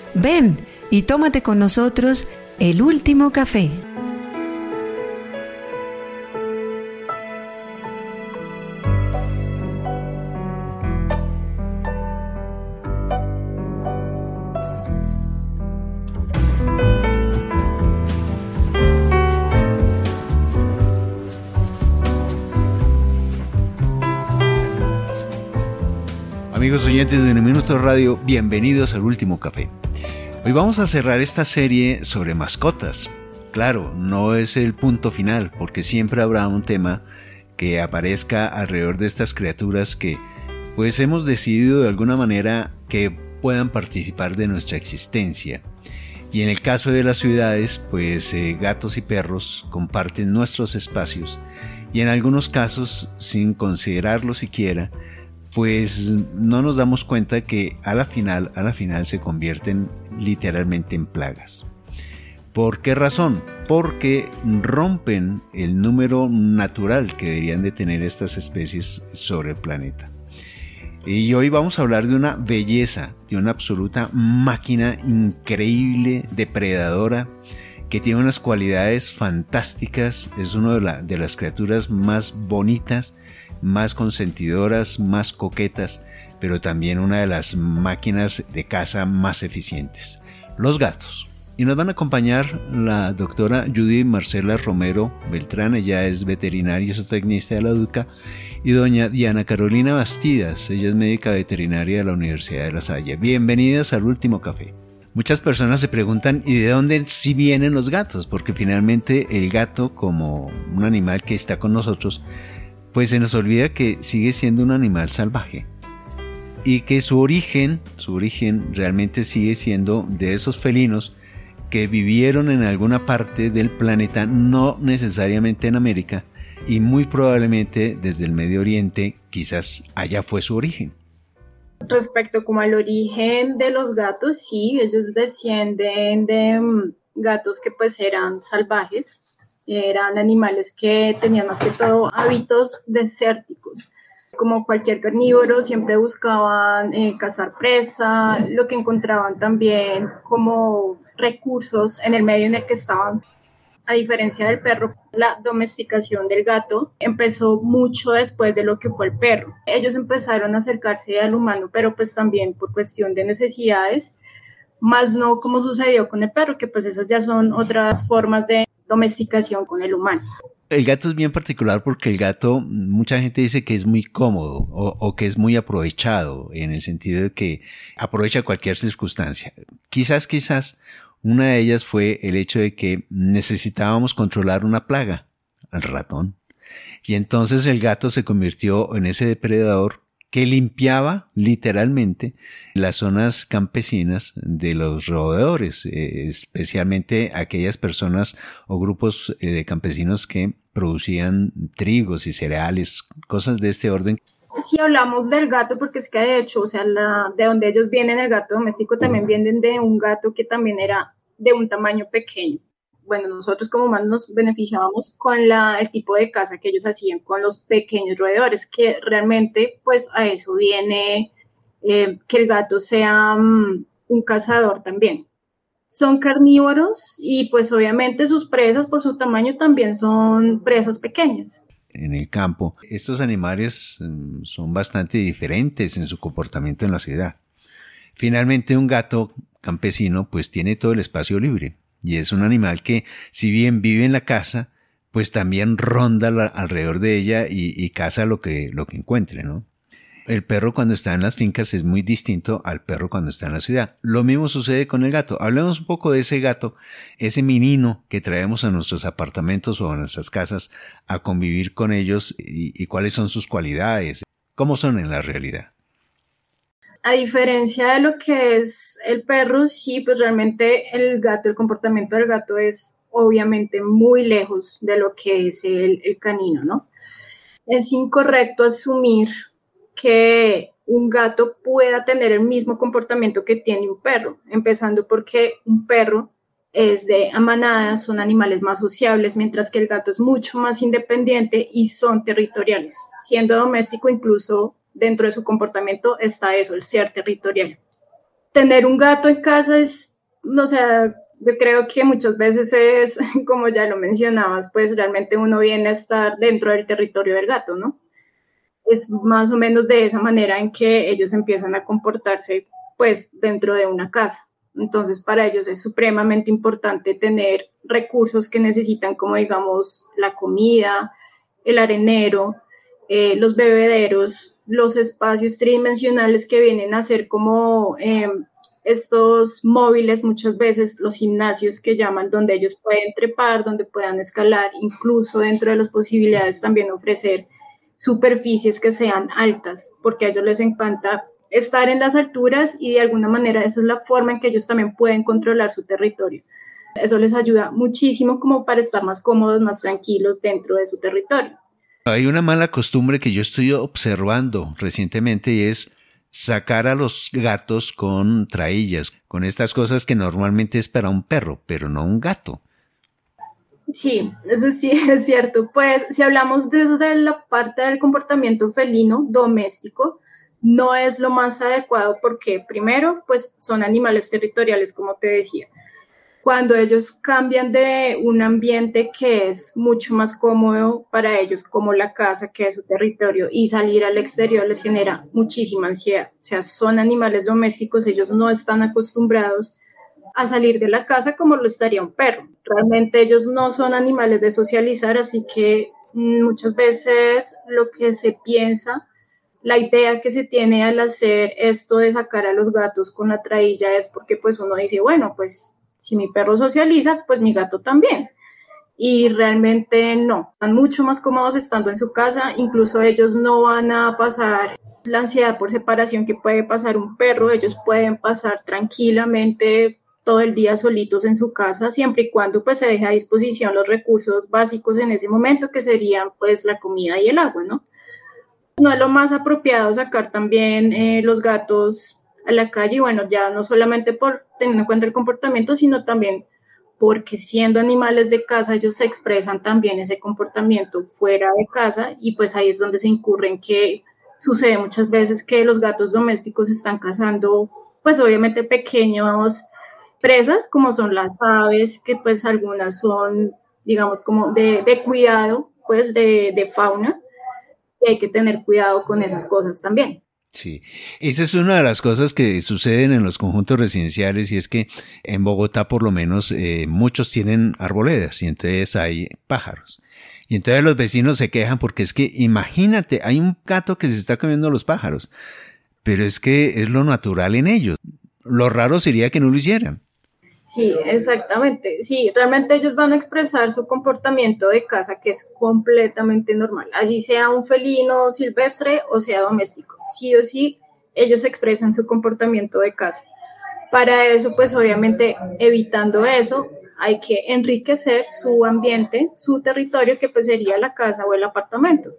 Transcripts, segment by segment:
Ven y tómate con nosotros el último café. Amigos oyentes de Un Minuto Radio, bienvenidos al Último Café. Hoy vamos a cerrar esta serie sobre mascotas. Claro, no es el punto final, porque siempre habrá un tema que aparezca alrededor de estas criaturas que pues hemos decidido de alguna manera que puedan participar de nuestra existencia. Y en el caso de las ciudades, pues gatos y perros comparten nuestros espacios y en algunos casos, sin considerarlo siquiera, pues no nos damos cuenta que a la final se convierten literalmente en plagas. ¿Por qué razón? Porque rompen el número natural que deberían de tener estas especies sobre el planeta. Y hoy vamos a hablar de una belleza, de una absoluta máquina increíble, depredadora, que tiene unas cualidades fantásticas. Es una de las criaturas más bonitas, más consentidoras, más coquetas, pero también una de las máquinas de caza más eficientes, los gatos. Y nos van a acompañar la doctora Judy Marcela Romero Beltrán, ella es veterinaria y zootecnista de la DUCA, y doña Diana Carolina Bastidas, ella es médica veterinaria de la Universidad de La Salle. Bienvenidas al Último Café. Muchas personas se preguntan, ¿y de dónde sí vienen los gatos? Porque finalmente el gato, como un animal que está con nosotros, pues se nos olvida que sigue siendo un animal salvaje y que su origen realmente sigue siendo de esos felinos que vivieron en alguna parte del planeta, no necesariamente en América, y muy probablemente desde el Medio Oriente, quizás allá fue su origen. Respecto como al origen de los gatos, sí, ellos descienden de gatos que pues eran salvajes. Eran animales que tenían más que todo hábitos desérticos. Como cualquier carnívoro, siempre buscaban cazar presa, lo que encontraban también como recursos en el medio en el que estaban. A diferencia del perro, la domesticación del gato empezó mucho después de lo que fue el perro. Ellos empezaron a acercarse al humano, pero pues también por cuestión de necesidades, más no como sucedió con el perro, que pues esas ya son otras formas de domesticación con el humano. El gato es bien particular porque el gato, mucha gente dice que es muy cómodo o que es muy aprovechado, en el sentido de que aprovecha cualquier circunstancia. Quizás una de ellas fue el hecho de que necesitábamos controlar una plaga, el ratón. Y entonces el gato se convirtió en ese depredador que limpiaba literalmente las zonas campesinas de los roedores, especialmente aquellas personas o grupos de campesinos que producían trigos y cereales, cosas de este orden. Si hablamos del gato, porque es que de hecho, o sea, de donde ellos vienen, el gato doméstico, también vienen de un gato que también era de un tamaño pequeño. Bueno, nosotros como humanos nos beneficiábamos con el tipo de caza que ellos hacían con los pequeños roedores, que realmente pues a eso viene que el gato sea un cazador también. Son carnívoros y pues obviamente sus presas por su tamaño también son presas pequeñas. En el campo, estos animales son bastante diferentes en su comportamiento en la ciudad. Finalmente un gato campesino pues tiene todo el espacio libre. Y es un animal que, si bien vive en la casa, pues también ronda alrededor de ella y caza lo que encuentre, ¿no? El perro cuando está en las fincas es muy distinto al perro cuando está en la ciudad. Lo mismo sucede con el gato. Hablemos un poco de ese gato, ese menino que traemos a nuestros apartamentos o a nuestras casas a convivir con ellos y cuáles son sus cualidades, cómo son en la realidad. A diferencia de lo que es el perro, sí, pues realmente el comportamiento del gato es obviamente muy lejos de lo que es el canino, ¿no? Es incorrecto asumir que un gato pueda tener el mismo comportamiento que tiene un perro, empezando porque un perro es de manada, son animales más sociables, mientras que el gato es mucho más independiente y son territoriales. Siendo doméstico, incluso dentro de su comportamiento está eso, el ser territorial. tener un gato en casa es, o sea, yo creo que muchas veces es, como ya lo mencionabas, pues realmente uno viene a estar dentro del territorio del gato, ¿no? Es más o menos de esa manera en que ellos empiezan a comportarse, pues, dentro de una casa. Entonces, para ellos es supremamente importante tener recursos que necesitan, como digamos, la comida, el arenero, los bebederos, los espacios tridimensionales que vienen a ser como estos móviles, muchas veces los gimnasios que llaman, donde ellos pueden trepar, donde puedan escalar, incluso dentro de las posibilidades también ofrecer superficies que sean altas, porque a ellos les encanta estar en las alturas y de alguna manera esa es la forma en que ellos también pueden controlar su territorio. Eso les ayuda muchísimo como para estar más cómodos, más tranquilos dentro de su territorio. Hay una mala costumbre que yo estoy observando recientemente y es sacar a los gatos con traillas, con estas cosas que normalmente es para un perro, pero no un gato. Sí, eso sí es cierto. Pues si hablamos desde la parte del comportamiento felino doméstico, no es lo más adecuado porque primero, pues son animales territoriales, como te decía. Cuando ellos cambian de un ambiente que es mucho más cómodo para ellos, como la casa, que es su territorio, y salir al exterior les genera muchísima ansiedad. O sea, son animales domésticos, ellos no están acostumbrados a salir de la casa como lo estaría un perro. Realmente ellos no son animales de socializar, así que muchas veces lo que se piensa, la idea que se tiene al hacer esto de sacar a los gatos con la trailla es porque pues uno dice, bueno, pues si mi perro socializa, pues mi gato también. Y realmente no, están mucho más cómodos estando en su casa, incluso ellos no van a pasar la ansiedad por separación que puede pasar un perro, ellos pueden pasar tranquilamente todo el día solitos en su casa, siempre y cuando pues se deje a disposición los recursos básicos en ese momento, que serían pues la comida y el agua, ¿no? No es lo más apropiado sacar también los gatos a la calle, bueno, ya no solamente por teniendo en cuenta el comportamiento, sino también porque siendo animales de casa, ellos expresan también ese comportamiento fuera de casa y pues ahí es donde se incurre en que sucede muchas veces que los gatos domésticos están cazando, pues obviamente pequeños presas, como son las aves, que pues algunas son, digamos, como de cuidado, pues de fauna, y hay que tener cuidado con esas cosas también. Sí, esa es una de las cosas que suceden en los conjuntos residenciales y es que en Bogotá por lo menos muchos tienen arboledas y entonces hay pájaros. Y entonces los vecinos se quejan porque es que imagínate, hay un gato que se está comiendo los pájaros, pero es que es lo natural en ellos. Lo raro sería que no lo hicieran. Sí, exactamente. Sí, realmente ellos van a expresar su comportamiento de casa, que es completamente normal. Así sea un felino silvestre o sea doméstico. Sí o sí, ellos expresan su comportamiento de casa. Para eso, pues obviamente, evitando eso, hay que enriquecer su ambiente, su territorio, que pues sería la casa o el apartamento.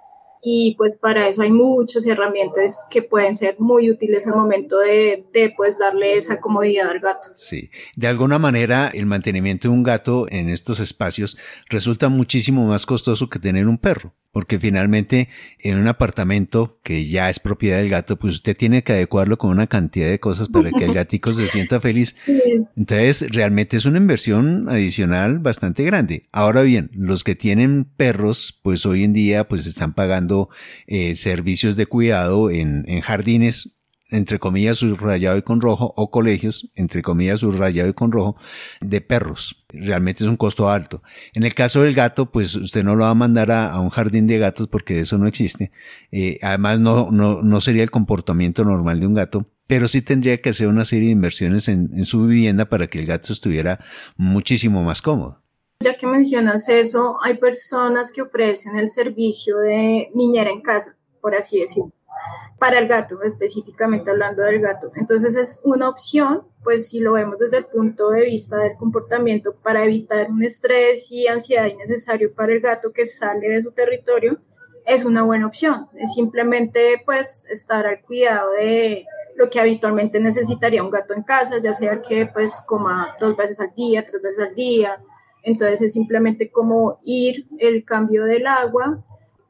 Y pues para eso hay muchas herramientas que pueden ser muy útiles al momento de pues darle esa comodidad al gato. Sí, de alguna manera el mantenimiento de un gato en estos espacios resulta muchísimo más costoso que tener un perro, porque finalmente en un apartamento que ya es propiedad del gato, pues usted tiene que adecuarlo con una cantidad de cosas para que el gatico se sienta feliz. Entonces realmente es una inversión adicional bastante grande. Ahora bien, los que tienen perros, pues hoy en día pues están pagando servicios de cuidado en jardines, entre comillas subrayado y con rojo, o colegios, entre comillas subrayado y con rojo, de perros. Realmente es un costo alto. En el caso del gato, pues usted no lo va a mandar a un jardín de gatos porque eso no existe. Además no sería el comportamiento normal de un gato, pero sí tendría que hacer una serie de inversiones en su vivienda para que el gato estuviera muchísimo más cómodo. Ya que mencionas eso, hay personas que ofrecen el servicio de niñera en casa, por así decirlo, para el gato, específicamente hablando del gato. Entonces es una opción, pues si lo vemos desde el punto de vista del comportamiento, para evitar un estrés y ansiedad innecesario para el gato que sale de su territorio, es una buena opción. Es simplemente pues estar al cuidado de lo que habitualmente necesitaría un gato en casa, ya sea que pues coma 2 veces al día, 3 veces al día. Entonces es simplemente como ir el cambio del agua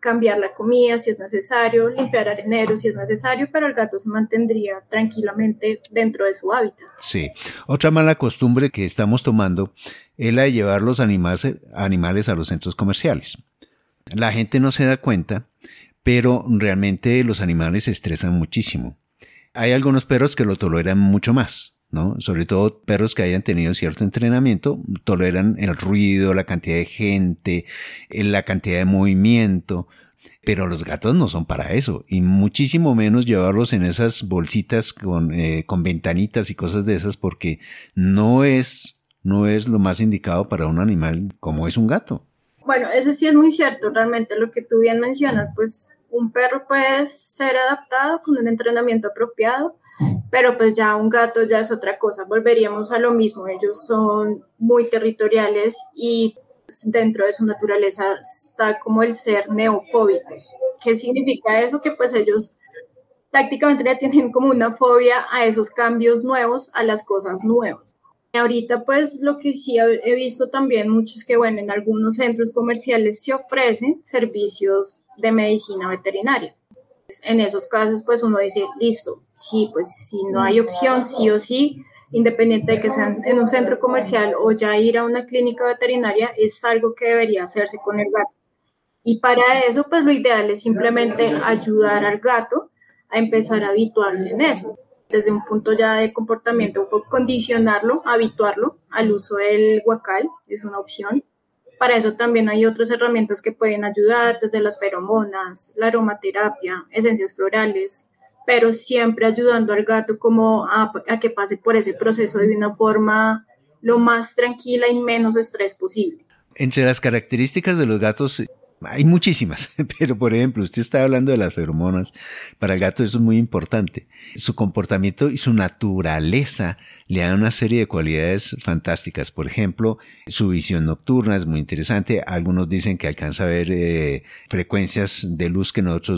cambiar la comida si es necesario, limpiar areneros si es necesario, pero el gato se mantendría tranquilamente dentro de su hábitat. Sí. Otra mala costumbre que estamos tomando es la de llevar los animales a los centros comerciales. La gente no se da cuenta, pero realmente los animales se estresan muchísimo. Hay algunos perros que lo toleran mucho más, ¿no? Sobre todo perros que hayan tenido cierto entrenamiento, toleran el ruido, la cantidad de gente, la cantidad de movimiento, pero los gatos no son para eso, y muchísimo menos llevarlos en esas bolsitas con ventanitas y cosas de esas, porque no es lo más indicado para un animal como es un gato. Bueno, eso sí es muy cierto, realmente lo que tú bien mencionas, pues un perro puede ser adaptado con un entrenamiento apropiado, pero pues ya un gato ya es otra cosa, volveríamos a lo mismo, ellos son muy territoriales y dentro de su naturaleza está como el ser neofóbicos. ¿Qué significa eso? Que pues ellos prácticamente ya tienen como una fobia a esos cambios nuevos, a las cosas nuevas. Ahorita pues lo que sí he visto también mucho es que bueno, en algunos centros comerciales se ofrecen servicios de medicina veterinaria. En esos casos pues uno dice, listo, sí, pues si no hay opción, sí o sí, independiente de que sea en un centro comercial o ya ir a una clínica veterinaria, es algo que debería hacerse con el gato. Y para eso pues lo ideal es simplemente ayudar al gato a empezar a habituarse en eso. Desde un punto ya de comportamiento, un poco condicionarlo, habituarlo al uso del guacal, es una opción. Para eso también hay otras herramientas que pueden ayudar, desde las feromonas, la aromaterapia, esencias florales, pero siempre ayudando al gato como a que pase por ese proceso de una forma lo más tranquila y menos estrés posible. Entre las características de los gatos hay muchísimas, pero por ejemplo, usted está hablando de las feromonas. Para el gato eso es muy importante. Su comportamiento y su naturaleza le dan una serie de cualidades fantásticas. Por ejemplo, su visión nocturna es muy interesante. Algunos dicen que alcanza a ver frecuencias de luz que nosotros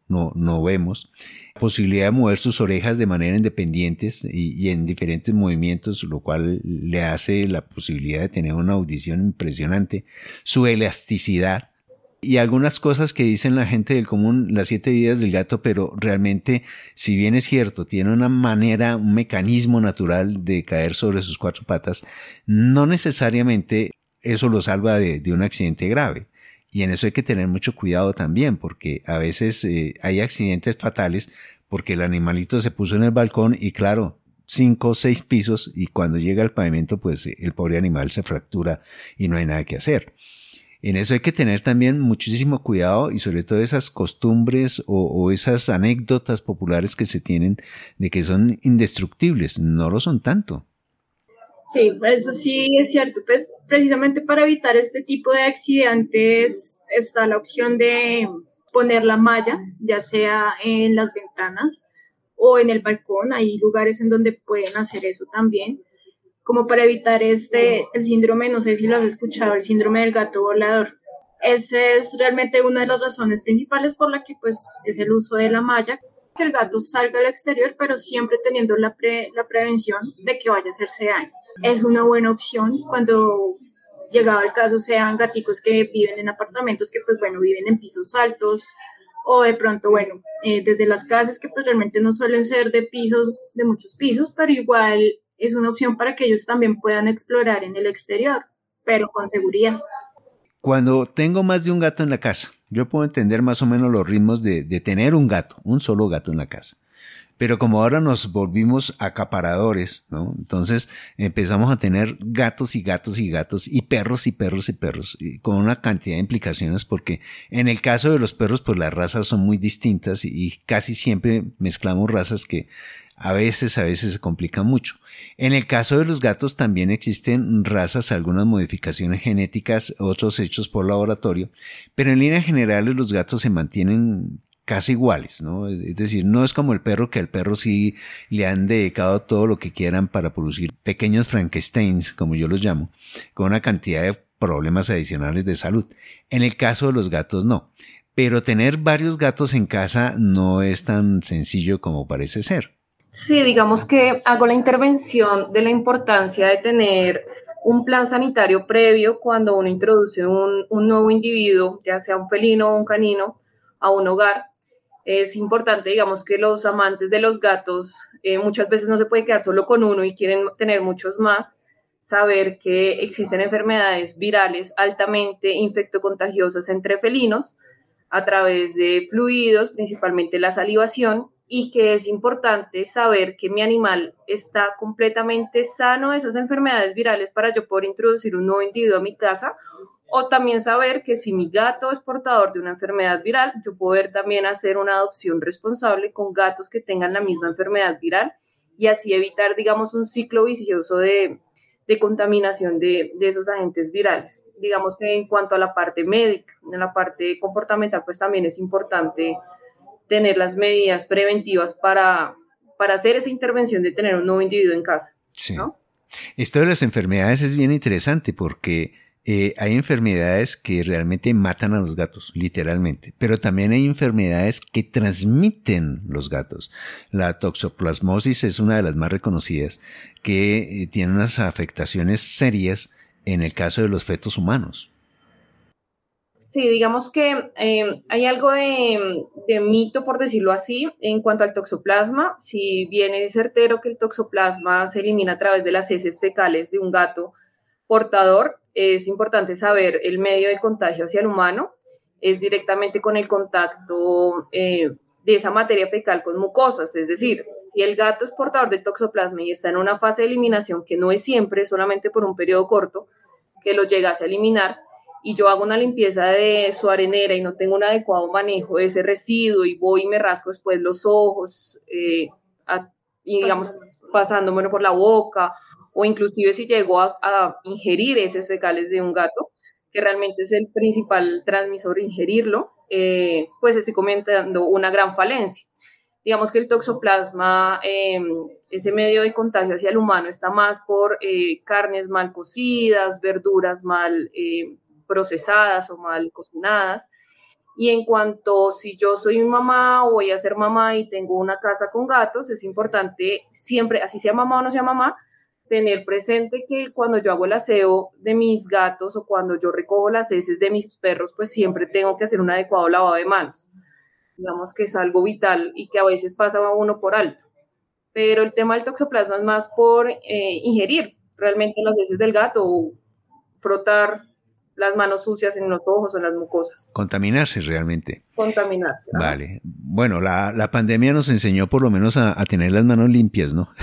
no vemos. Posibilidad de mover sus orejas de manera independiente y en diferentes movimientos, lo cual le hace la posibilidad de tener una audición impresionante. Su elasticidad. Y algunas cosas que dicen la gente del común, las 7 vidas del gato, pero realmente, si bien es cierto, tiene una manera, un mecanismo natural de caer sobre sus 4 patas, no necesariamente eso lo salva de un accidente grave. Y en eso hay que tener mucho cuidado también, porque a veces hay accidentes fatales porque el animalito se puso en el balcón y claro, 5 o 6 pisos y cuando llega al pavimento, pues el pobre animal se fractura y no hay nada que hacer. En eso hay que tener también muchísimo cuidado y sobre todo esas costumbres o esas anécdotas populares que se tienen de que son indestructibles, no lo son tanto. Sí, eso sí es cierto. Pues precisamente para evitar este tipo de accidentes está la opción de poner la malla, ya sea en las ventanas o en el balcón. Hay lugares en donde pueden hacer eso también, como para evitar el síndrome, no sé si lo has escuchado, el síndrome del gato volador. Esa es realmente una de las razones principales por la que pues es el uso de la malla, que el gato salga al exterior, pero siempre teniendo la prevención de que vaya a hacerse daño. Es una buena opción cuando, llegado el caso, sean gaticos que viven en apartamentos que pues bueno, viven en pisos altos, o de pronto, bueno, desde las casas que pues realmente no suelen ser de muchos pisos, pero igual es una opción para que ellos también puedan explorar en el exterior, pero con seguridad. Cuando tengo más de un gato en la casa, yo puedo entender más o menos los ritmos de tener un gato, un solo gato en la casa. Pero como ahora nos volvimos acaparadores, ¿no? Entonces empezamos a tener gatos y gatos y gatos y perros y perros y perros, y con una cantidad de implicaciones porque en el caso de los perros pues las razas son muy distintas y casi siempre mezclamos razas que a veces se complican mucho. En el caso de los gatos también existen razas, algunas modificaciones genéticas, otros hechos por laboratorio, pero en líneas generales los gatos se mantienen casi iguales, ¿no? Es decir, no es como el perro, que al perro sí le han dedicado todo lo que quieran para producir pequeños Frankensteins, como yo los llamo, con una cantidad de problemas adicionales de salud. En el caso de los gatos no, pero tener varios gatos en casa no es tan sencillo como parece ser. Sí, digamos que hago la intervención de la importancia de tener un plan sanitario previo cuando uno introduce un nuevo individuo, ya sea un felino o un canino, a un hogar. Es importante, digamos, que los amantes de los gatos muchas veces no se pueden quedar solo con uno y quieren tener muchos más, saber que existen enfermedades virales altamente infectocontagiosas entre felinos a través de fluidos, principalmente la salivación, y que es importante saber que mi animal está completamente sano de esas enfermedades virales para yo poder introducir un nuevo individuo a mi casa, o también saber que si mi gato es portador de una enfermedad viral, yo poder también hacer una adopción responsable con gatos que tengan la misma enfermedad viral y así evitar, digamos, un ciclo vicioso de contaminación de esos agentes virales. Digamos que en cuanto a la parte médica, en la parte comportamental, pues también es importante tener las medidas preventivas para hacer esa intervención de tener un nuevo individuo en casa, Sí. ¿no? Esto de las enfermedades es bien interesante porque hay enfermedades que realmente matan a los gatos, literalmente, pero también hay enfermedades que transmiten los gatos. La toxoplasmosis es una de las más reconocidas, que tiene unas afectaciones serias en el caso de los fetos humanos. Sí, digamos que hay algo de mito, por decirlo así, en cuanto al toxoplasma. Si bien es certero que el toxoplasma se elimina a través de las heces fecales de un gato portador, es importante saber el medio de contagio hacia el humano. Es directamente con el contacto de esa materia fecal con mucosas. Es decir, si el gato es portador de toxoplasma y está en una fase de eliminación que no es siempre, solamente por un periodo corto, que lo llegase a eliminar, y yo hago una limpieza de su arenera y no tengo un adecuado manejo de ese residuo y voy y me rasco después los ojos, y digamos, pasándomelo por la boca, o inclusive si llego a ingerir heces fecales de un gato, que realmente es el principal transmisor, ingerirlo, pues estoy comentando una gran falencia. Digamos que el toxoplasma, ese medio de contagio hacia el humano está más por carnes mal cocidas, verduras mal procesadas o mal cocinadas. Y en cuanto si yo soy mamá o voy a ser mamá y tengo una casa con gatos, es importante siempre, así sea mamá o no sea mamá, tener presente que cuando yo hago el aseo de mis gatos o cuando yo recojo las heces de mis perros, pues siempre tengo que hacer un adecuado lavado de manos. Digamos que es algo vital y que a veces pasa a uno por alto. Pero el tema del toxoplasma es más por ingerir realmente las heces del gato o frotar las manos sucias en los ojos o en las mucosas. Contaminarse realmente. Contaminarse. ¿no? Vale. Bueno, la pandemia nos enseñó por lo menos a tener las manos limpias, ¿no?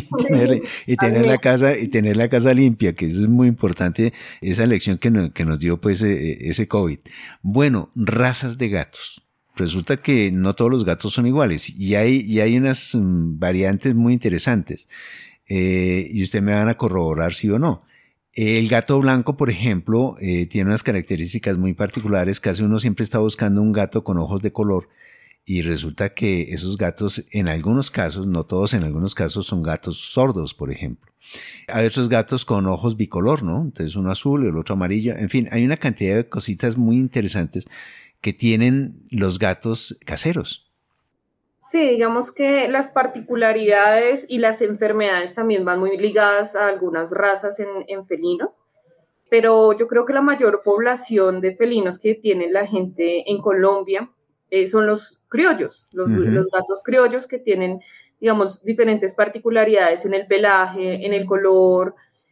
y tener la casa limpia, que eso es muy importante, esa lección que nos dio pues ese COVID. Bueno, razas de gatos. Resulta que no todos los gatos son iguales y hay unas variantes muy interesantes. Y usted me van a corroborar sí o no. El gato blanco, por ejemplo, tiene unas características muy particulares. Casi uno siempre está buscando un gato con ojos de color y resulta que esos gatos, en algunos casos, no todos, en algunos casos son gatos sordos, por ejemplo. Hay otros gatos con ojos bicolor, ¿no? Entonces uno azul y el otro amarillo. En fin, hay una cantidad de cositas muy interesantes que tienen los gatos caseros. Sí, digamos que las particularidades y las enfermedades también van muy ligadas a algunas razas en felinos, pero yo creo que la mayor población de felinos que tiene la gente en Colombia son los criollos, los gatos criollos que tienen, digamos, diferentes particularidades en el pelaje, en el color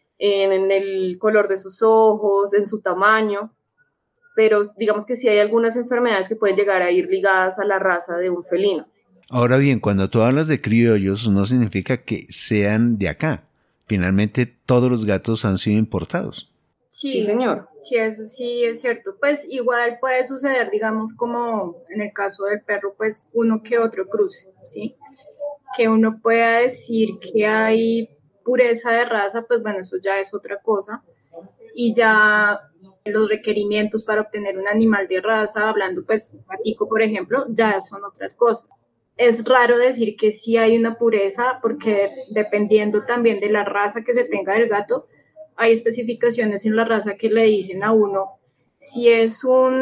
de sus ojos, en su tamaño, pero digamos que sí hay algunas enfermedades que pueden llegar a ir ligadas a la raza de un felino. Ahora bien, cuando tú hablas de criollos, no significa que sean de acá. Finalmente, todos los gatos han sido importados. Sí, señor. Sí, eso sí es cierto. Pues igual puede suceder, digamos, como en el caso del perro, pues uno que otro cruce, ¿sí? Que uno pueda decir que hay pureza de raza, pues bueno, eso ya es otra cosa. Y ya los requerimientos para obtener un animal de raza, hablando pues gatico, por ejemplo, ya son otras cosas. Es raro decir que sí hay una pureza porque dependiendo también de la raza que se tenga del gato, hay especificaciones en la raza que le dicen a uno si es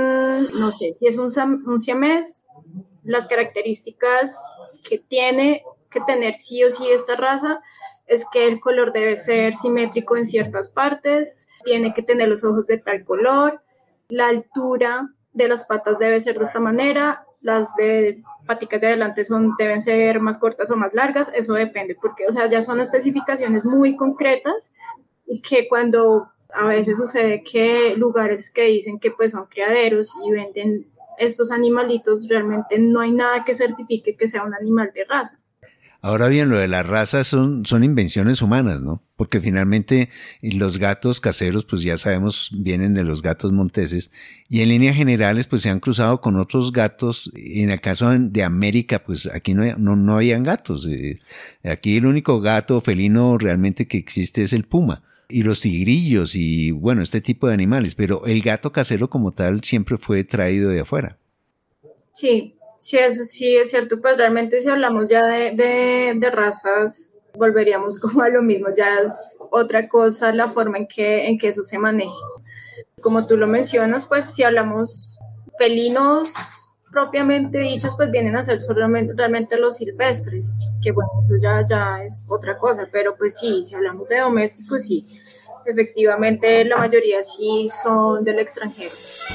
un siamés, las características que tiene que tener sí o sí esta raza es que el color debe ser simétrico en ciertas partes, tiene que tener los ojos de tal color, la altura de las patas debe ser de esta manera, las de paticas de adelante deben ser más cortas o más largas, eso depende, porque, o sea, ya son especificaciones muy concretas y que cuando a veces sucede que lugares que dicen que pues son criaderos y venden estos animalitos, realmente no hay nada que certifique que sea un animal de raza. Ahora bien, lo de las razas son invenciones humanas, ¿no? Porque finalmente los gatos caseros, pues ya sabemos, vienen de los gatos monteses y en líneas generales, pues se han cruzado con otros gatos. En el caso de América, pues aquí no habían gatos. Aquí el único gato felino realmente que existe es el puma y los tigrillos y, bueno, este tipo de animales. Pero el gato casero como tal siempre fue traído de afuera. Sí. Sí, eso sí es cierto, pues realmente si hablamos ya de razas, volveríamos como a lo mismo, ya es otra cosa la forma en que eso se maneja. Como tú lo mencionas, pues si hablamos felinos propiamente dichos, pues vienen a ser realmente los silvestres, que bueno, eso ya es otra cosa, pero pues sí, si hablamos de domésticos, sí, efectivamente la mayoría sí son del extranjero.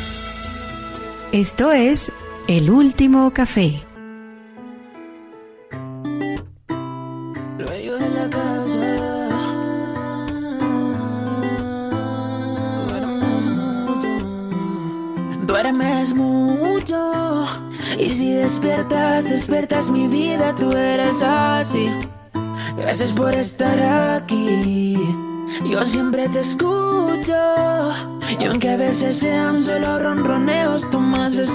Esto es El Último Café. Luego de la casa, duermes mucho. Y si despiertas mi vida, tú eres así. Gracias por estar aquí. Yo siempre te escucho. Y aunque a veces sean solo ronroneos, tú me haces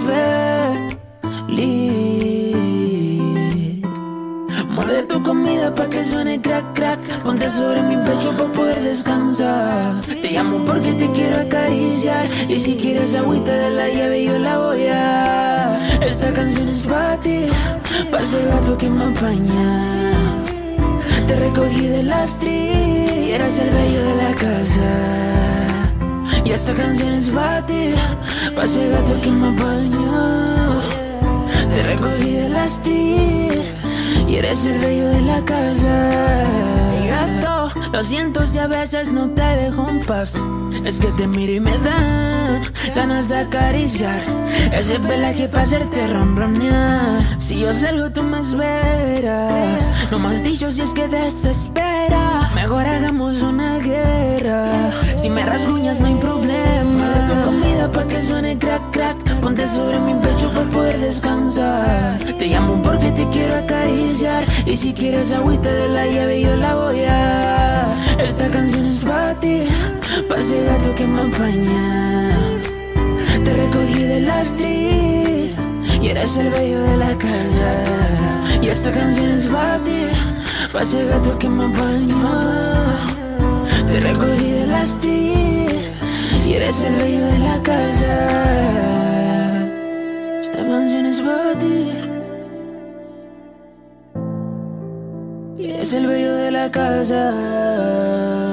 feliz. Muerde tu comida pa' que suene crack, crack. Ponte sobre mi pecho pa' poder descansar. Te llamo porque te quiero acariciar. Y si quieres agüita de la llave yo la voy a. Esta canción es pa' ti, pa' ese gato que me apaña. Te recogí de las street y eras el bello de la casa. Y esta canción es para ti, pa' ese gato que me apañó. Te recogí de la street y eres el bello de la casa. Mi gato, lo siento si a veces no te dejo en paz. Es que te miro y me dan ganas de acariciar ese pelaje pa' hacerte ronronear. Si yo salgo tú me esperas, no más dicho si es que desespera. Mejor hagamos una guerra, si me rasguñas no hay problema. Tu comida pa' que suene crack, crack. Ponte sobre mi pecho pa' poder descansar. Te llamo porque te quiero acariciar. Y si quieres agüita de la llave yo la voy a. Esta canción es pa' ti, pa' ese gato que me apaña. Te recogí de la street y eres el bello de la casa. Y esta canción es pa' ti, pa' ese gato que me apañó. Te recogí de la street y eres el bello de la casa. Esta canción es pa' ti y eres el bello de la casa.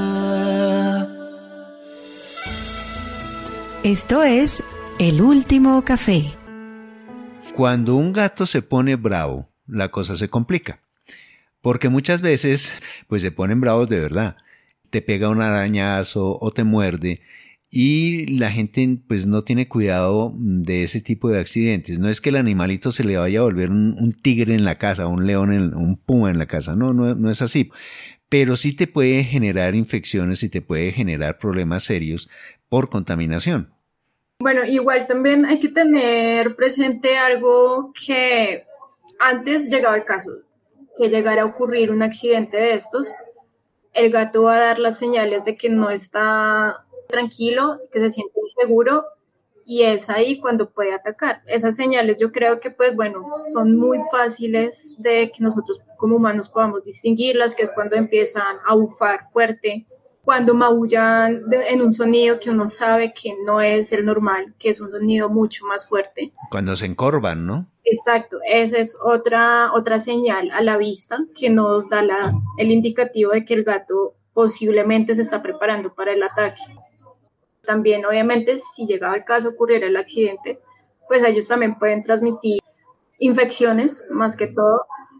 Esto es El Último Café. Cuando un gato se pone bravo, la cosa se complica. Porque muchas veces, pues se ponen bravos de verdad. Te pega un arañazo o te muerde y la gente pues no tiene cuidado de ese tipo de accidentes. No es que el animalito se le vaya a volver un tigre en la casa, un león, un puma en la casa. No es así. Pero sí te puede generar infecciones y te puede generar problemas serios por contaminación. Bueno, igual también hay que tener presente algo que antes llegaba el caso, que llegara a ocurrir un accidente de estos, el gato va a dar las señales de que no está tranquilo, que se siente inseguro y es ahí cuando puede atacar. Esas señales yo creo que pues bueno, son muy fáciles de que nosotros como humanos podamos distinguirlas, que es cuando empiezan a bufar fuerte, cuando maullan en un sonido que uno sabe que no es el normal, que es un sonido mucho más fuerte. Cuando se encorvan, ¿no? Exacto, esa es otra señal a la vista que nos da el indicativo de que el gato posiblemente se está preparando para el ataque. También, obviamente, si llegaba el caso ocurriera el accidente, pues ellos también pueden transmitir infecciones, más que todo,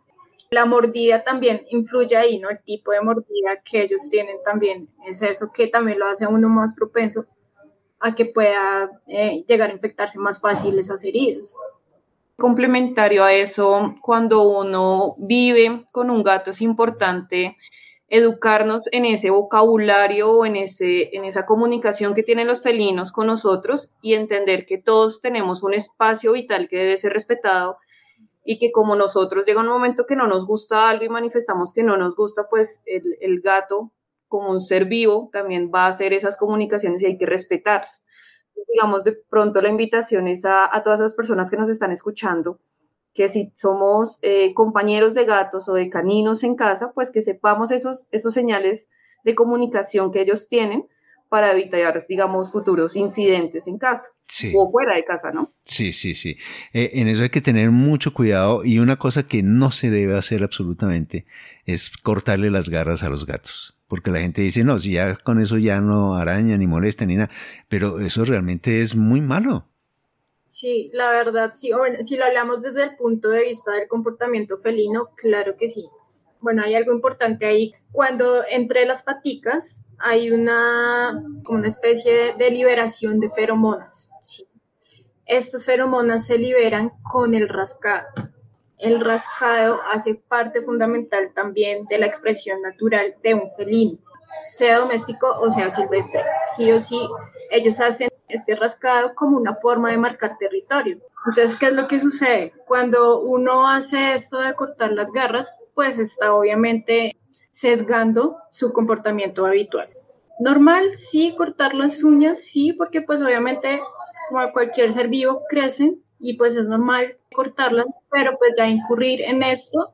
La mordida también influye ahí, ¿no? El tipo de mordida que ellos tienen también es eso que también lo hace a uno más propenso a que pueda llegar a infectarse más fácil esas heridas. Complementario a eso, cuando uno vive con un gato es importante educarnos en ese vocabulario o en esa comunicación que tienen los felinos con nosotros y entender que todos tenemos un espacio vital que debe ser respetado y que como nosotros llega un momento que no nos gusta algo y manifestamos que no nos gusta, pues el gato como un ser vivo también va a hacer esas comunicaciones y hay que respetarlas. Digamos, de pronto la invitación es a todas esas personas que nos están escuchando, que si somos compañeros de gatos o de caninos en casa, pues que sepamos esos señales de comunicación que ellos tienen para evitar, digamos, futuros incidentes en casa o fuera de casa, ¿no? Sí. En eso hay que tener mucho cuidado y una cosa que no se debe hacer absolutamente es cortarle las garras a los gatos. Porque la gente dice, no, si ya con eso ya no araña ni molesta ni nada, pero eso realmente es muy malo. Sí, la verdad, sí. Bueno, si lo hablamos desde el punto de vista del comportamiento felino, claro que sí. Bueno, hay algo importante ahí. Cuando entre las paticas hay como una especie de liberación de feromonas. ¿Sí? Estas feromonas se liberan con el rascado. El rascado hace parte fundamental también de la expresión natural de un felino, sea doméstico o sea silvestre. Sí o sí, ellos hacen este rascado como una forma de marcar territorio. Entonces, ¿qué es lo que sucede? Cuando uno hace esto de cortar las garras, pues está obviamente sesgando su comportamiento habitual. Normal, sí, cortar las uñas, sí, porque pues obviamente como cualquier ser vivo crecen y pues es normal cortarlas, pero pues ya incurrir en esto,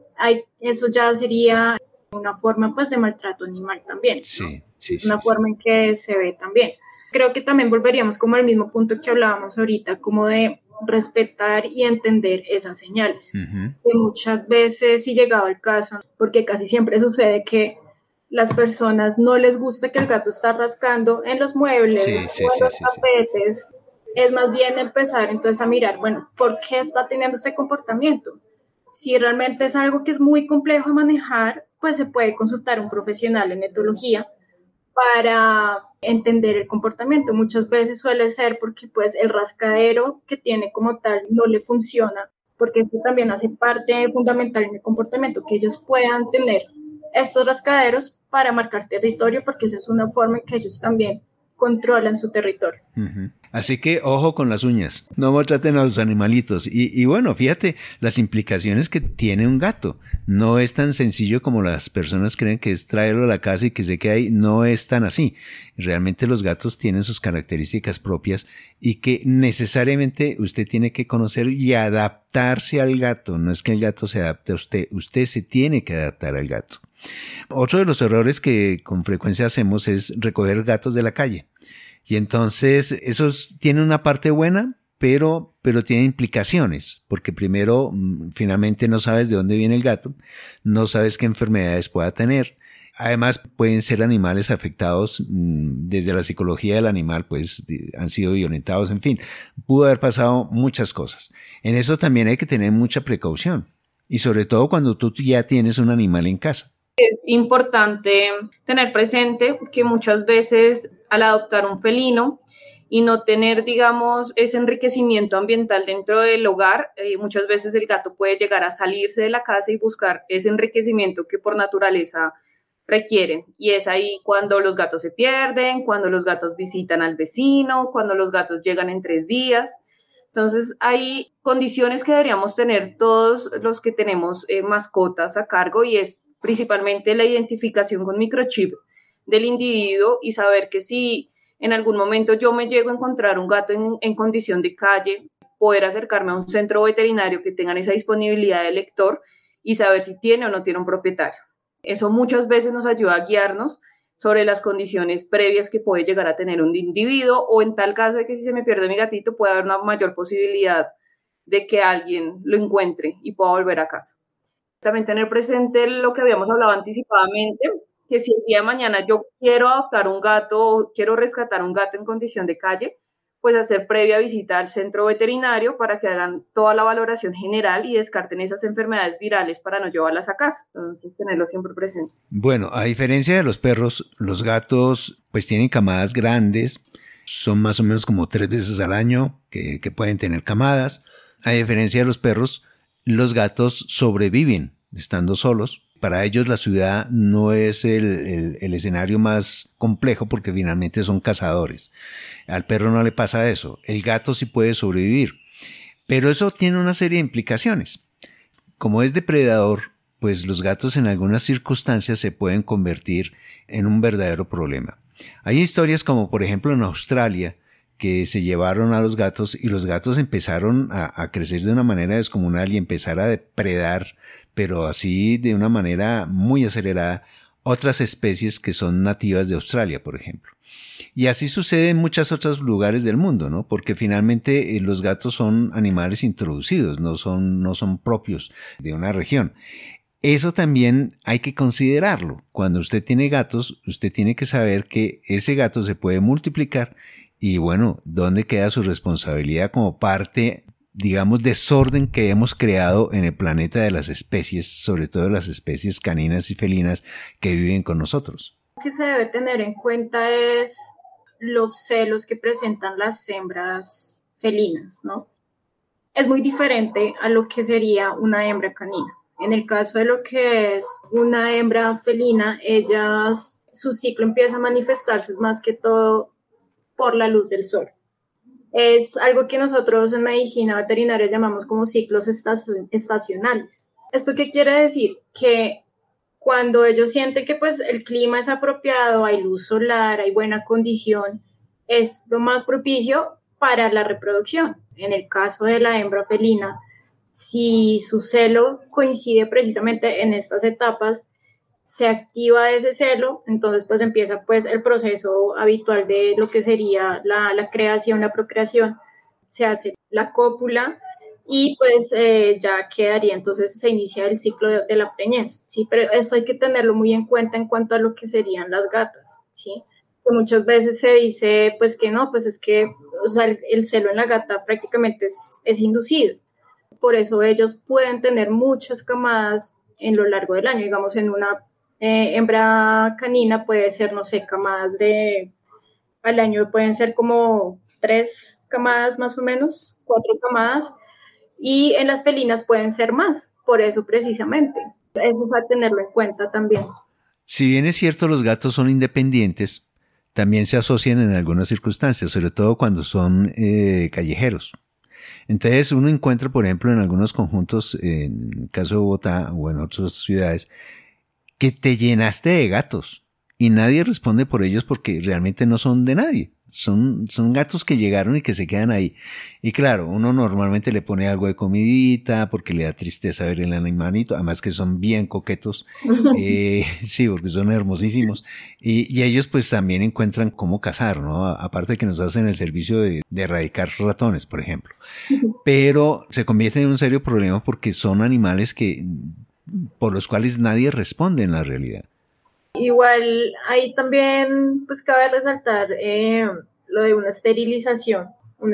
eso ya sería una forma pues de maltrato animal también, ¿no? Sí, es una forma en que se ve también. Creo que también volveríamos como al mismo punto que hablábamos ahorita, como de respetar y entender esas señales. Que muchas veces, si llegado el caso, porque casi siempre sucede que las personas no les gusta que el gato está rascando en los muebles o en los tapetes. Es más bien empezar entonces a mirar, bueno, ¿por qué está teniendo este comportamiento? Si realmente es algo que es muy complejo de manejar, pues se puede consultar a un profesional en etología para entender el comportamiento. Muchas veces suele ser porque pues el rascadero que tiene como tal no le funciona, porque eso también hace parte fundamental en el comportamiento, que ellos puedan tener estos rascaderos para marcar territorio, porque esa es una forma en que ellos también controlan su territorio. Así que ojo con las uñas, no maltraten a los animalitos. Y bueno, fíjate las implicaciones que tiene un gato. No es tan sencillo como las personas creen que es traerlo a la casa y que se quede ahí. No es tan así. Realmente los gatos tienen sus características propias y que necesariamente usted tiene que conocer y adaptarse al gato. No es que el gato se adapte a usted, usted se tiene que adaptar al gato. Otro de los errores que con frecuencia hacemos es recoger gatos de la calle. Y entonces esos tienen una parte buena, pero tienen implicaciones, porque primero, finalmente no sabes de dónde viene el gato, no sabes qué enfermedades pueda tener. Además, pueden ser animales afectados desde la psicología del animal, pues han sido violentados, en fin, pudo haber pasado muchas cosas. En eso también hay que tener mucha precaución, y sobre todo cuando tú ya tienes un animal en casa. Es importante tener presente que muchas veces al adoptar un felino y no tener, digamos, ese enriquecimiento ambiental dentro del hogar, muchas veces el gato puede llegar a salirse de la casa y buscar ese enriquecimiento que por naturaleza requieren. Y es ahí cuando los gatos se pierden, cuando los gatos visitan al vecino, cuando los gatos llegan en 3 días. Entonces, hay condiciones que deberíamos tener todos los que tenemos mascotas a cargo y es principalmente la identificación con microchip del individuo y saber que si en algún momento yo me llego a encontrar un gato en condición de calle, poder acercarme a un centro veterinario que tengan esa disponibilidad de lector y saber si tiene o no tiene un propietario. Eso muchas veces nos ayuda a guiarnos sobre las condiciones previas que puede llegar a tener un individuo o en tal caso de que si se me pierde mi gatito puede haber una mayor posibilidad de que alguien lo encuentre y pueda volver a casa. También tener presente lo que habíamos hablado anticipadamente, que si el día de mañana yo quiero adoptar un gato o quiero rescatar un gato en condición de calle, pues hacer previa visita al centro veterinario para que hagan toda la valoración general y descarten esas enfermedades virales para no llevarlas a casa. Entonces, tenerlo siempre presente. Bueno, a diferencia de los perros, los gatos pues tienen camadas grandes, son más o menos como 3 veces al año que pueden tener camadas. A diferencia de los perros, los gatos sobreviven estando solos. Para ellos la ciudad no es el escenario más complejo porque finalmente son cazadores. Al perro no le pasa eso. El gato sí puede sobrevivir. Pero eso tiene una serie de implicaciones. Como es depredador, pues los gatos en algunas circunstancias se pueden convertir en un verdadero problema. Hay historias como por ejemplo en Australia, que se llevaron a los gatos y los gatos empezaron a crecer de una manera descomunal y empezar a depredar, pero así de una manera muy acelerada, otras especies que son nativas de Australia, por ejemplo. Y así sucede en muchos otros lugares del mundo, ¿no? Porque finalmente los gatos son animales introducidos, no son propios de una región. Eso también hay que considerarlo. Cuando usted tiene gatos, usted tiene que saber que ese gato se puede multiplicar y bueno, ¿dónde queda su responsabilidad como parte, digamos, desorden que hemos creado en el planeta de las especies, sobre todo las especies caninas y felinas que viven con nosotros? Lo que se debe tener en cuenta es los celos que presentan las hembras felinas, ¿no? Es muy diferente a lo que sería una hembra canina. En el caso de lo que es una hembra felina, su ciclo empieza a manifestarse más que todo por la luz del sol. Es algo que nosotros en medicina veterinaria llamamos como ciclos estacionales. ¿Esto qué quiere decir? Que cuando ellos sienten que pues el clima es apropiado, hay luz solar, hay buena condición, es lo más propicio para la reproducción. En el caso de la hembra felina, si su celo coincide precisamente en estas etapas, se activa ese celo, entonces pues empieza pues el proceso habitual de lo que sería la creación, la procreación, se hace la cópula y pues ya quedaría, entonces se inicia el ciclo de la preñez, ¿sí? Pero esto hay que tenerlo muy en cuenta en cuanto a lo que serían las gatas, ¿sí? Que muchas veces se dice pues que no, pues es que o sea, el celo en la gata prácticamente es inducido, por eso ellos pueden tener muchas camadas en lo largo del año, digamos en una hembra canina puede ser, no sé, al año pueden ser como 3 camadas más o menos, 4 camadas, y en las felinas pueden ser más, por eso precisamente. Eso es a tenerlo en cuenta también. Si bien es cierto los gatos son independientes, también se asocian en algunas circunstancias, sobre todo cuando son callejeros. Entonces uno encuentra, por ejemplo, en algunos conjuntos, en el caso de Bogotá o en otras ciudades, que te llenaste de gatos y nadie responde por ellos porque realmente no son de nadie. Son gatos que llegaron y que se quedan ahí. Y claro, uno normalmente le pone algo de comidita porque le da tristeza ver el animalito, además que son bien coquetos. Sí, porque son hermosísimos. Y ellos pues también encuentran cómo cazar, ¿no? Aparte de que nos hacen el servicio de erradicar ratones, por ejemplo. Pero se convierte en un serio problema porque son animales por los cuales nadie responde en la realidad. Igual ahí también pues cabe resaltar lo de una esterilización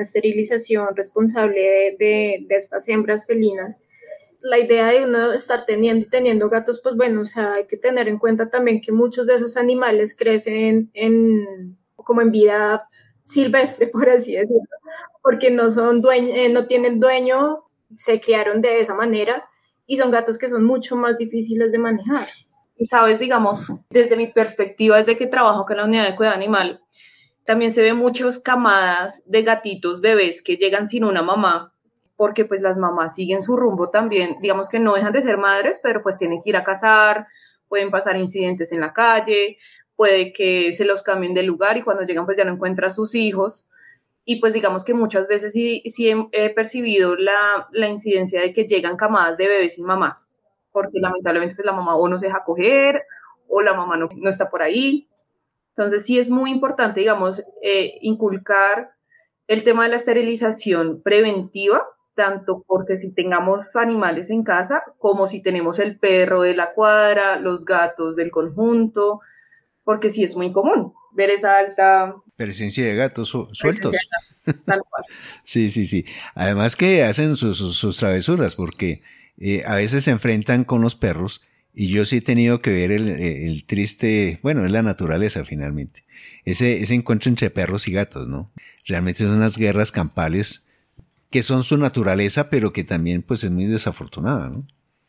responsable de estas hembras felinas. La idea de uno estar teniendo gatos, pues bueno, o sea, hay que tener en cuenta también que muchos de esos animales crecen como en vida silvestre, por así decirlo, porque no tienen dueño, se criaron de esa manera y son gatos que son mucho más difíciles de manejar. Y sabes, digamos, desde mi perspectiva, desde que trabajo con la unidad de cuidado animal, también se ven muchas camadas de gatitos bebés que llegan sin una mamá, porque pues las mamás siguen su rumbo también, digamos que no dejan de ser madres, pero pues tienen que ir a cazar, pueden pasar incidentes en la calle, puede que se los cambien de lugar y cuando llegan pues ya no encuentran a sus hijos. Y pues digamos que muchas veces sí he percibido la incidencia de que llegan camadas de bebés sin mamás, porque lamentablemente pues la mamá o no se deja coger o la mamá no está por ahí. Entonces sí es muy importante, digamos, inculcar el tema de la esterilización preventiva, tanto porque si tengamos animales en casa, como si tenemos el perro de la cuadra, los gatos del conjunto, porque sí es muy común. ver esa alta presencia de gatos sueltos. Tal cual. Sí. Además que hacen sus travesuras, porque a veces se enfrentan con los perros, y yo sí he tenido que ver el triste, bueno, es la naturaleza finalmente, ese encuentro entre perros y gatos, ¿no? Realmente son unas guerras campales que son su naturaleza, pero que también pues es muy desafortunada, ¿no?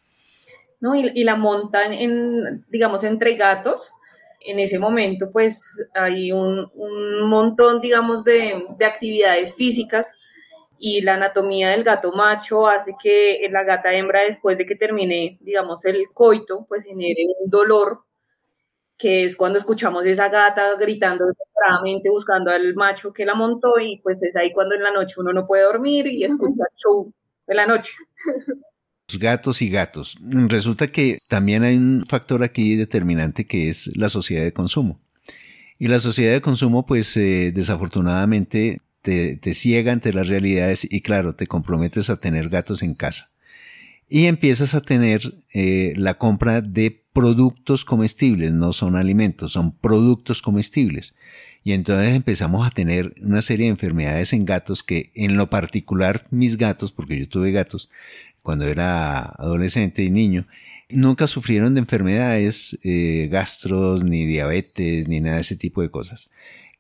¿No? Y la montan digamos, entre gatos. En ese momento, pues, hay un montón, digamos, de actividades físicas, y la anatomía del gato macho hace que la gata hembra, después de que termine, digamos, el coito, pues genere un dolor, que es cuando escuchamos esa gata gritando desesperadamente buscando al macho que la montó, y pues es ahí cuando en la noche uno no puede dormir y escucha el show de la noche. Gatos y gatos. Resulta que también hay un factor aquí determinante, que es la sociedad de consumo. Y la sociedad de consumo, pues desafortunadamente te ciega ante las realidades, y claro, te comprometes a tener gatos en casa. Y empiezas a tener la compra de productos comestibles, no son alimentos, son productos comestibles. Y entonces empezamos a tener una serie de enfermedades en gatos que, en lo particular, mis gatos, porque yo tuve gatos cuando era adolescente y niño, nunca sufrieron de enfermedades gastros, ni diabetes, ni nada de ese tipo de cosas.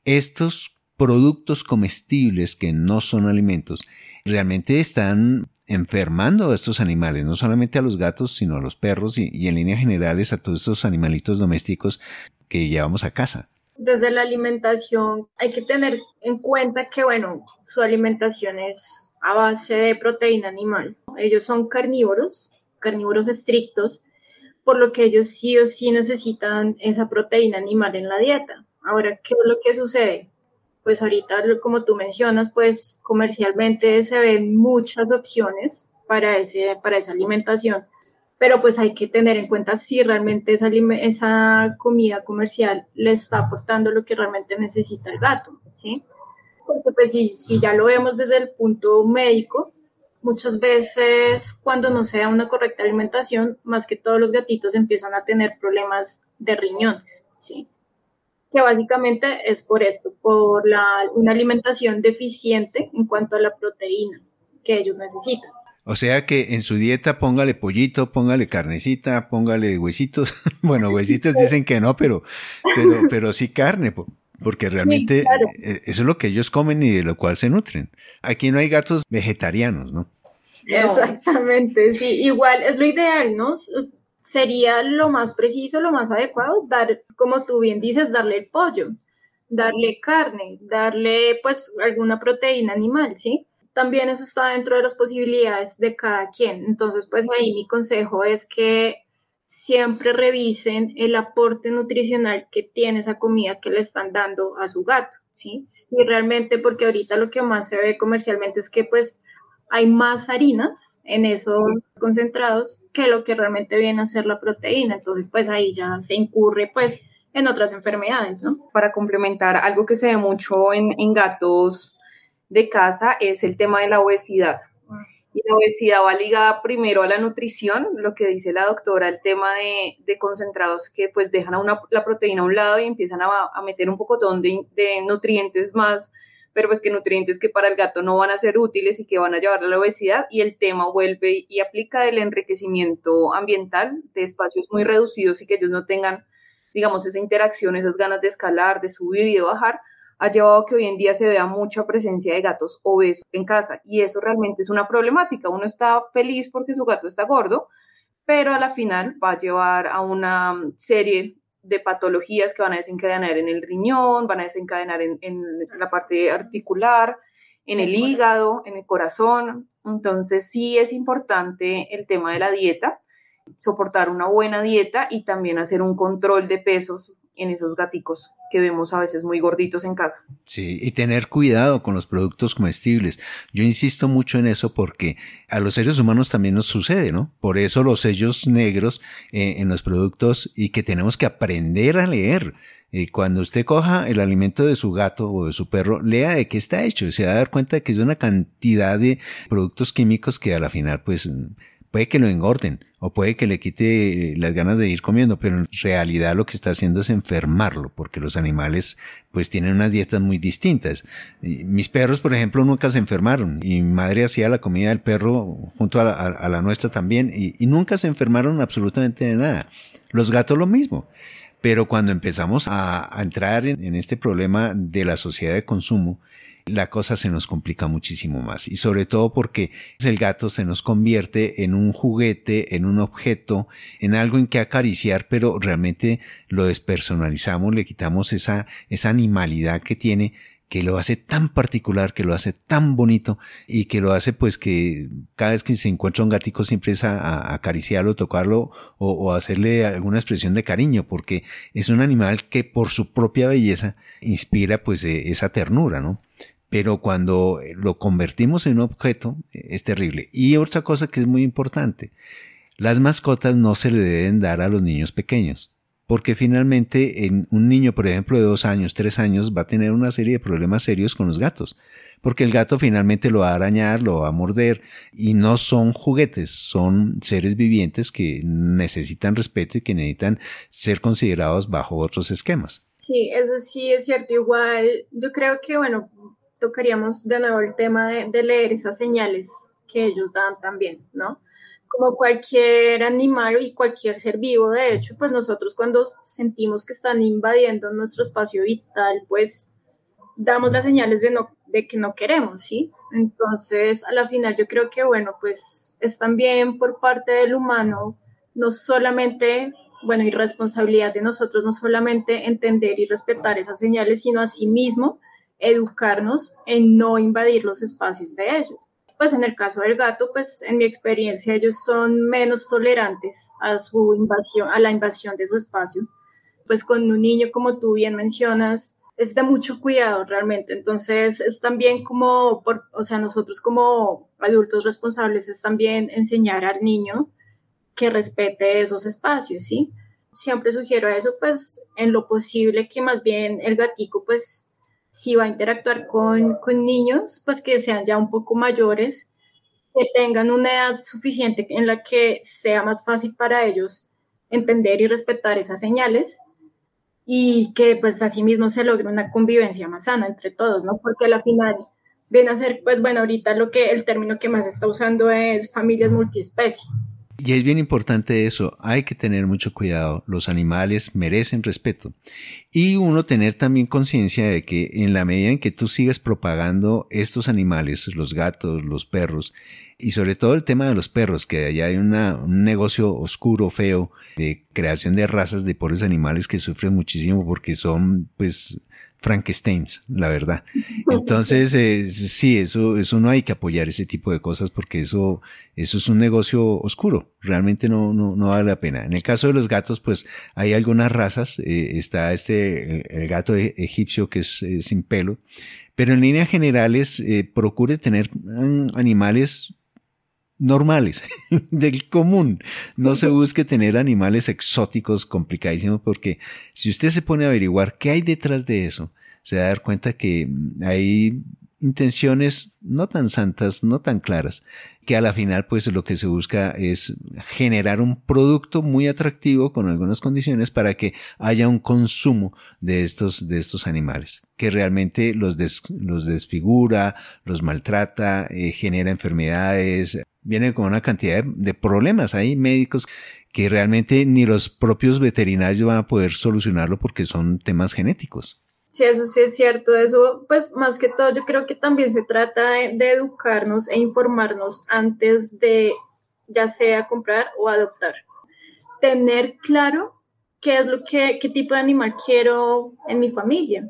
Estos productos comestibles, que no son alimentos, realmente están enfermando a estos animales, no solamente a los gatos, sino a los perros y en líneas generales a todos estos animalitos domésticos que llevamos a casa. Desde la alimentación hay que tener en cuenta que, bueno, su alimentación es a base de proteína animal. Ellos son carnívoros estrictos, por lo que ellos sí o sí necesitan esa proteína animal en la dieta. Ahora, ¿qué es lo que sucede? Pues ahorita, como tú mencionas, pues comercialmente se ven muchas opciones para esa alimentación, pero pues hay que tener en cuenta si realmente esa comida comercial le está aportando lo que realmente necesita el gato, ¿sí? Porque pues si ya lo vemos desde el punto médico, muchas veces cuando no se da una correcta alimentación, más que todos los gatitos empiezan a tener problemas de riñones, ¿sí? Que básicamente es por esto, por una alimentación deficiente en cuanto a la proteína que ellos necesitan. O sea que en su dieta póngale pollito, póngale carnecita, póngale huesitos. Bueno, huesitos dicen que no, pero sí carne, porque realmente sí, claro, eso es lo que ellos comen y de lo cual se nutren. Aquí no hay gatos vegetarianos, ¿no? Exactamente, sí. Igual es lo ideal, ¿no? Sería lo más preciso, lo más adecuado, dar, como tú bien dices, darle el pollo, darle carne, darle pues alguna proteína animal, ¿sí? También eso está dentro de las posibilidades de cada quien. Entonces, pues ahí mi consejo es que siempre revisen el aporte nutricional que tiene esa comida que le están dando a su gato, ¿sí? Sí, realmente, porque ahorita lo que más se ve comercialmente es que pues hay más harinas en esos concentrados que lo que realmente viene a ser la proteína. Entonces, pues ahí ya se incurre pues en otras enfermedades, ¿no? Para complementar, algo que se ve mucho en gatos de casa es el tema de la obesidad. Y la obesidad va ligada primero a la nutrición, lo que dice la doctora, el tema de concentrados que pues dejan la proteína a un lado y empiezan a meter un pocotón de nutrientes más, pero pues que nutrientes que para el gato no van a ser útiles y que van a llevar a la obesidad, y el tema vuelve y aplica el enriquecimiento ambiental de espacios muy reducidos y que ellos no tengan, digamos, esa interacción, esas ganas de escalar, de subir y de bajar, ha llevado a que hoy en día se vea mucha presencia de gatos obesos en casa, y eso realmente es una problemática. Uno está feliz porque su gato está gordo, pero a la final va a llevar a una serie de patologías que van a desencadenar en el riñón, van a desencadenar en la parte articular, en el hígado, en el corazón. Entonces sí es importante el tema de la dieta, soportar una buena dieta y también hacer un control de pesos en esos gaticos que vemos a veces muy gorditos en casa. Sí, y tener cuidado con los productos comestibles. Yo insisto mucho en eso porque a los seres humanos también nos sucede, ¿no? Por eso los sellos negros en los productos, y que tenemos que aprender a leer. Cuando usted coja el alimento de su gato o de su perro, lea de qué está hecho y se va a dar cuenta de que es una cantidad de productos químicos que a la final pues Puede que lo engorden o puede que le quite las ganas de ir comiendo, pero en realidad lo que está haciendo es enfermarlo, porque los animales pues tienen unas dietas muy distintas. Mis perros, por ejemplo, nunca se enfermaron y mi madre hacía la comida del perro junto a la nuestra también y nunca se enfermaron absolutamente de nada. Los gatos lo mismo. Pero cuando empezamos a entrar en este problema de la sociedad de consumo, la cosa se nos complica muchísimo más, y sobre todo porque el gato se nos convierte en un juguete, en un objeto, en algo en que acariciar, pero realmente lo despersonalizamos, le quitamos esa animalidad que tiene, que lo hace tan particular, que lo hace tan bonito y que lo hace pues que cada vez que se encuentra un gatico siempre es a acariciarlo, tocarlo o hacerle alguna expresión de cariño, porque es un animal que por su propia belleza inspira pues esa ternura, ¿no? Pero cuando lo convertimos en un objeto es terrible. Y otra cosa que es muy importante, las mascotas no se le deben dar a los niños pequeños, porque finalmente en un niño, por ejemplo, de 2 años, 3 años, va a tener una serie de problemas serios con los gatos, porque el gato finalmente lo va a arañar, lo va a morder, y no son juguetes, son seres vivientes que necesitan respeto y que necesitan ser considerados bajo otros esquemas. Sí, eso sí es cierto. Igual, yo creo que, bueno, tocaríamos de nuevo el tema de leer esas señales que ellos dan también, ¿no? Como cualquier animal y cualquier ser vivo, de hecho, pues nosotros cuando sentimos que están invadiendo nuestro espacio vital, pues damos las señales de que no queremos, ¿sí? Entonces, a la final yo creo que, bueno, pues es también por parte del humano, no solamente, bueno, y responsabilidad de nosotros, no solamente entender y respetar esas señales, sino asimismo educarnos en no invadir los espacios de ellos. Pues en el caso del gato, pues en mi experiencia ellos son menos tolerantes a su invasión, a la invasión de su espacio. Pues con un niño, como tú bien mencionas, es de mucho cuidado realmente. Entonces es también como, o sea, nosotros como adultos responsables es también enseñar al niño que respete esos espacios, ¿sí? Siempre sugiero eso, pues en lo posible que más bien el gatico, pues si va a interactuar con niños, pues que sean ya un poco mayores, que tengan una edad suficiente en la que sea más fácil para ellos entender y respetar esas señales y que pues así mismo se logre una convivencia más sana entre todos, ¿no? Porque al final viene a ser, pues bueno, ahorita el término que más se está usando es familias multiespecie. Y es bien importante eso, hay que tener mucho cuidado, los animales merecen respeto y uno tener también conciencia de que en la medida en que tú sigas propagando estos animales, los gatos, los perros y sobre todo el tema de los perros, que allá hay un negocio oscuro, feo, de creación de razas de pobres animales que sufren muchísimo porque son pues Frankensteins, la verdad. Entonces, sí, eso no hay que apoyar ese tipo de cosas porque eso es un negocio oscuro. Realmente no vale la pena. En el caso de los gatos, pues hay algunas razas. Está el gato egipcio que es sin pelo. Pero en líneas generales, procure tener animales normales, del común. No se busque tener animales exóticos, complicadísimos, porque si usted se pone a averiguar qué hay detrás de eso, se va a dar cuenta que hay intenciones no tan santas, no tan claras, que a la final pues lo que se busca es generar un producto muy atractivo con algunas condiciones para que haya un consumo de estos animales, que realmente los desfigura, los maltrata, genera enfermedades, viene con una cantidad de problemas. Hay médicos que realmente ni los propios veterinarios van a poder solucionarlo porque son temas genéticos. Sí, eso sí es cierto. Eso, pues más que todo, yo creo que también se trata de educarnos e informarnos antes de ya sea comprar o adoptar. Tener claro qué tipo de animal quiero en mi familia.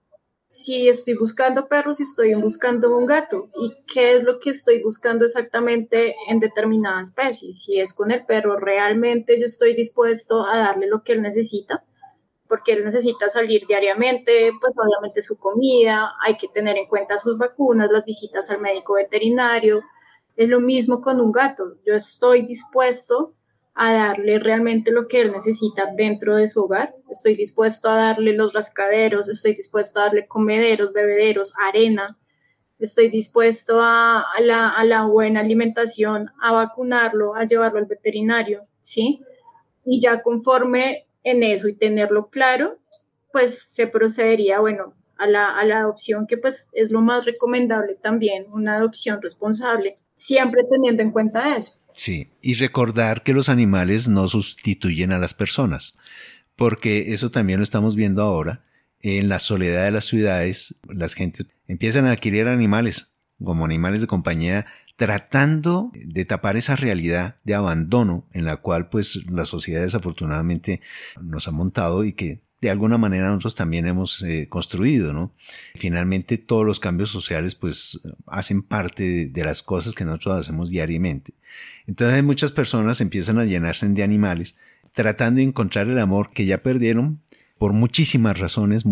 Si estoy buscando perros, si estoy buscando un gato, y qué es lo que estoy buscando exactamente en determinada especie. Si es con el perro, realmente yo estoy dispuesto a darle lo que él necesita, porque él necesita salir diariamente, pues obviamente su comida, hay que tener en cuenta sus vacunas, las visitas al médico veterinario. Es lo mismo con un gato. Yo estoy dispuesto a darle realmente lo que él necesita dentro de su hogar. Estoy dispuesto a darle los rascaderos, estoy dispuesto a darle comederos, bebederos, arena. estoy dispuesto a la buena alimentación, a vacunarlo, a llevarlo al veterinario, ¿sí? Y ya conforme en eso y tenerlo claro, pues se procedería, bueno, a la adopción, que pues es lo más recomendable también, una adopción responsable, siempre teniendo en cuenta eso. Sí, y recordar que los animales no sustituyen a las personas, porque eso también lo estamos viendo ahora. En la soledad de las ciudades, las gentes empiezan a adquirir animales como animales de compañía, tratando de tapar esa realidad de abandono en la cual pues la sociedad desafortunadamente nos ha montado y que de alguna manera nosotros también hemos construido, ¿no? Finalmente todos los cambios sociales pues hacen parte de las cosas que nosotros hacemos diariamente. Entonces muchas personas empiezan a llenarse de animales tratando de encontrar el amor que ya perdieron por muchísimas razones,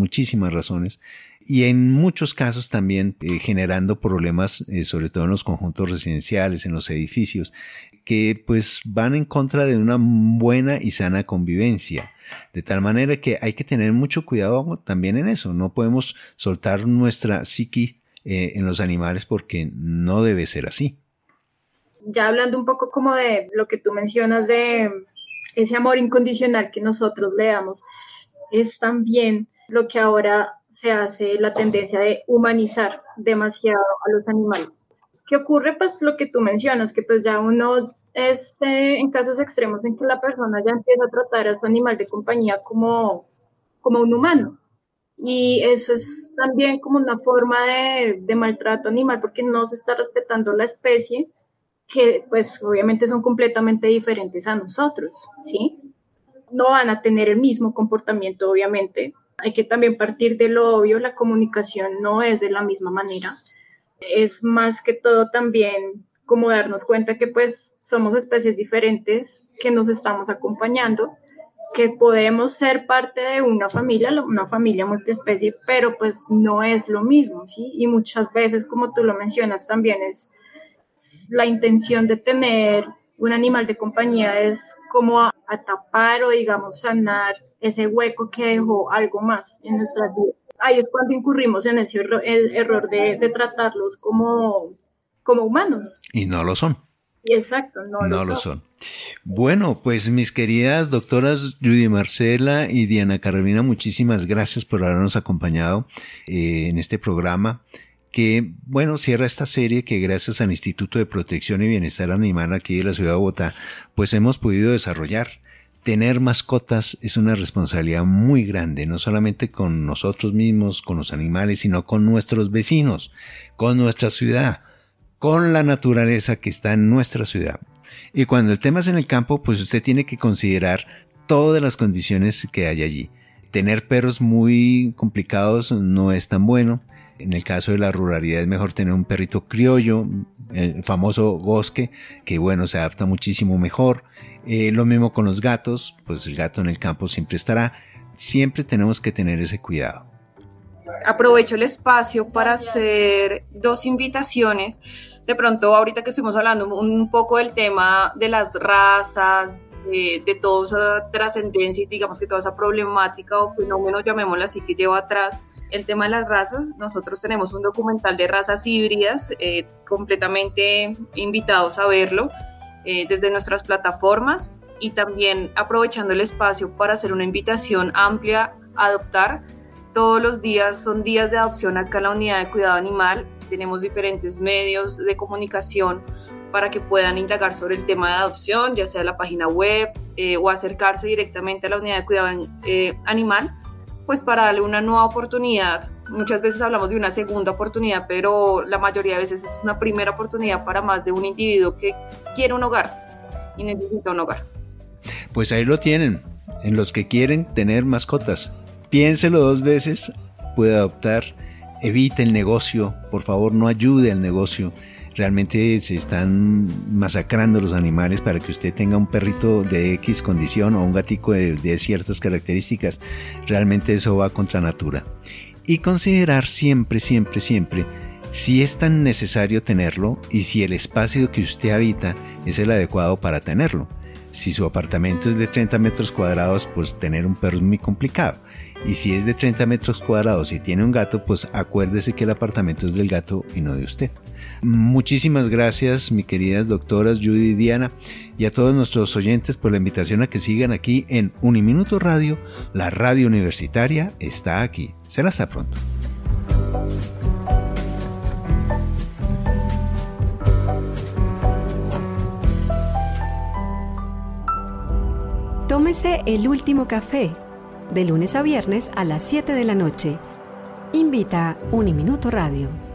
y en muchos casos también generando problemas, sobre todo en los conjuntos residenciales, en los edificios, que pues van en contra de una buena y sana convivencia. De tal manera que hay que tener mucho cuidado también en eso. No podemos soltar nuestra psique en los animales porque no debe ser así. Ya hablando un poco como de lo que tú mencionas de ese amor incondicional que nosotros le damos, es también lo que ahora se hace, la tendencia de humanizar demasiado a los animales. ¿Qué ocurre? Pues lo que tú mencionas, que pues ya uno es en casos extremos en que la persona ya empieza a tratar a su animal de compañía como un humano. Y eso es también como una forma de maltrato animal, porque no se está respetando la especie, que pues obviamente son completamente diferentes a nosotros, ¿sí? No van a tener el mismo comportamiento, obviamente. Hay que también partir de lo obvio, la comunicación no es de la misma manera. Es más que todo también como darnos cuenta que pues somos especies diferentes, que nos estamos acompañando, que podemos ser parte de una familia multiespecie, pero pues no es lo mismo, ¿sí? Y muchas veces, como tú lo mencionas, también es la intención de tener un animal de compañía es como a tapar o digamos sanar ese hueco que dejó algo más en nuestras vidas. Ahí es cuando incurrimos en ese error de tratarlos como humanos. Y no lo son. Exacto, no lo son. Bueno, pues mis queridas doctoras Judy Marcela y Diana Carolina, muchísimas gracias por habernos acompañado en este programa que, bueno, cierra esta serie que gracias al Instituto de Protección y Bienestar Animal aquí de la ciudad de Bogotá, pues hemos podido desarrollar. Tener mascotas es una responsabilidad muy grande, no solamente con nosotros mismos, con los animales, sino con nuestros vecinos, con nuestra ciudad, con la naturaleza que está en nuestra ciudad. Y cuando el tema es en el campo, pues usted tiene que considerar todas las condiciones que hay allí. Tener perros muy complicados no es tan bueno. En el caso de la ruralidad es mejor tener un perrito criollo, el famoso bosque, que bueno, se adapta muchísimo mejor. Lo mismo con los gatos, pues el gato en el campo siempre estará. Siempre tenemos que tener ese cuidado. Aprovecho el espacio para hacer dos invitaciones. De pronto, ahorita que estuvimos hablando un poco del tema de las razas, de toda esa trascendencia y digamos que toda esa problemática o fenómeno, llamémosla así, que lleva atrás el tema de las razas. Nosotros tenemos un documental de razas híbridas, completamente invitados a verlo desde nuestras plataformas, y también aprovechando el espacio para hacer una invitación amplia a adoptar. Todos los días son días de adopción acá en la unidad de cuidado animal. Tenemos diferentes medios de comunicación para que puedan indagar sobre el tema de adopción, ya sea la página web o acercarse directamente a la unidad de cuidado animal, pues para darle una nueva oportunidad. Muchas veces hablamos de una segunda oportunidad, pero la mayoría de veces es una primera oportunidad para más de un individuo que quiere un hogar y necesita un hogar. Pues ahí lo tienen, en los que quieren tener mascotas. Piénselo 2 veces, puede adoptar, evite el negocio, por favor no ayude al negocio. Realmente se están masacrando los animales para que usted tenga un perrito de X condición o un gatico de ciertas características. Realmente eso va contra natura. Y considerar siempre si es tan necesario tenerlo y si el espacio que usted habita es el adecuado para tenerlo. Si su apartamento es de 30 metros cuadrados, pues tener un perro es muy complicado. Y si es de 30 metros cuadrados y tiene un gato, pues acuérdese que el apartamento es del gato y no de usted. Muchísimas gracias, mis queridas doctoras Judy y Diana, y a todos nuestros oyentes por la invitación a que sigan aquí en Uniminuto Radio. La radio universitaria está aquí. Será hasta pronto. Tómese el último café, de lunes a viernes a las 7 de la noche. Invita Uniminuto Radio.